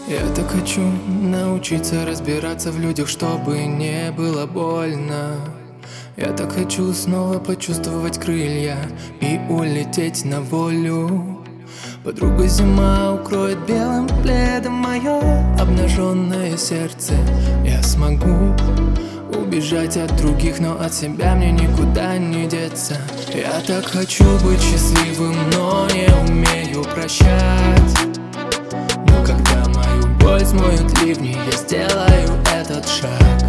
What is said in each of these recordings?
Я так хочу научиться разбираться в людях, чтобы не было больно. Я так хочу снова почувствовать крылья и улететь на волю. Подруга зима укроет белым пледом мое обнаженное сердце. Я смогу убежать от других, но от себя мне никуда не деться. Я так хочу быть счастливым, но не умею прощать. Но когда мою боль смоют ливни, я сделаю этот шаг.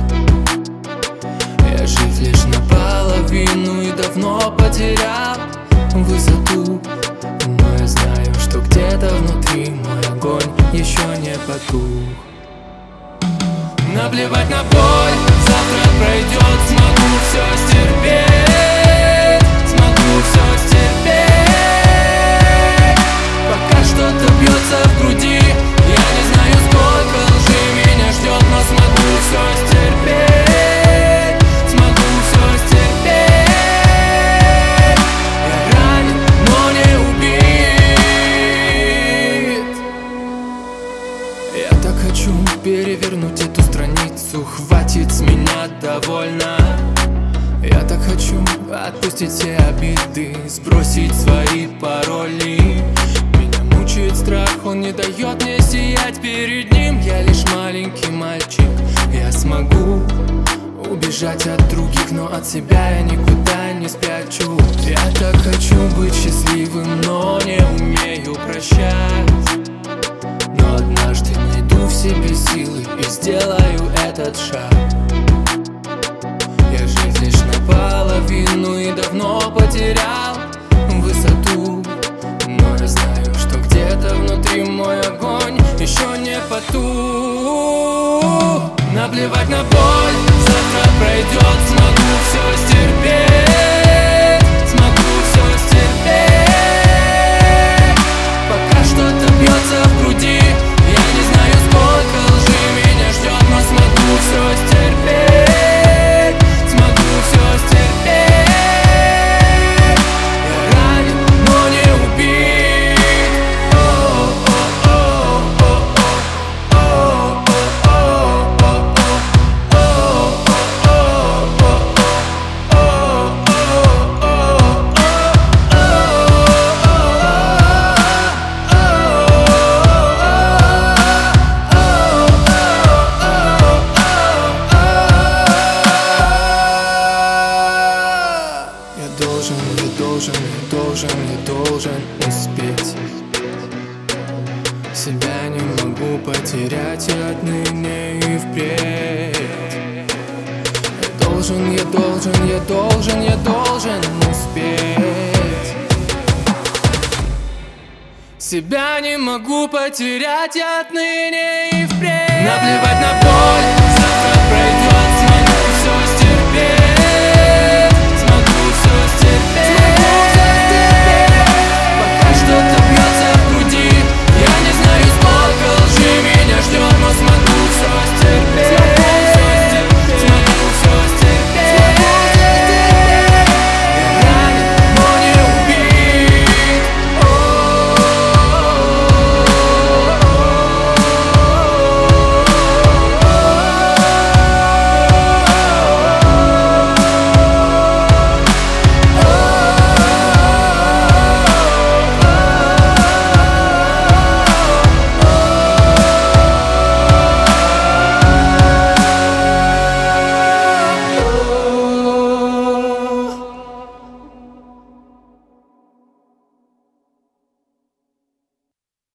Я жив лишь наполовину и давно потерял высоту. Но я знаю, что где-то внутри мой огонь еще не потух. Наплевать на боль, завтра пройдет, смогу все стерпеть, смогу все стерпеть. Пока что-то бьется в груди, я не знаю, сколько лжи меня ждет, но смогу все стерпеть, смогу все стерпеть. Я ранен, но не убит. Я так хочу перевернуть эту страницу, хватит с меня довольно. Я так хочу отпустить все обиды, сбросить свои пароли. Меня мучает страх, он не дает мне сиять перед ним. Я лишь маленький мальчик, я смогу убежать от других, но от себя я никуда не спрячу. Я так хочу быть счастливым, но не умею прощать. Но однажды найду в себе силы и сделаю этот шаг. Я жив лишь наполовину и давно потерял высоту. Но я знаю, что где-то внутри мой огонь еще не потух. Наплевать на боль, завтра пройдет, смогу все стерпеть, смогу все стерпеть. Пока что-то бьется в груди, я не знаю, сколько лжи меня ждет, но смогу все стерпеть, смогу все стерпеть. Я ранен, но не убит. Я должен успеть. Себя не могу потерять отныне и впредь. Я должен успеть. Себя не могу потерять отныне и впредь. Наплевать на боль,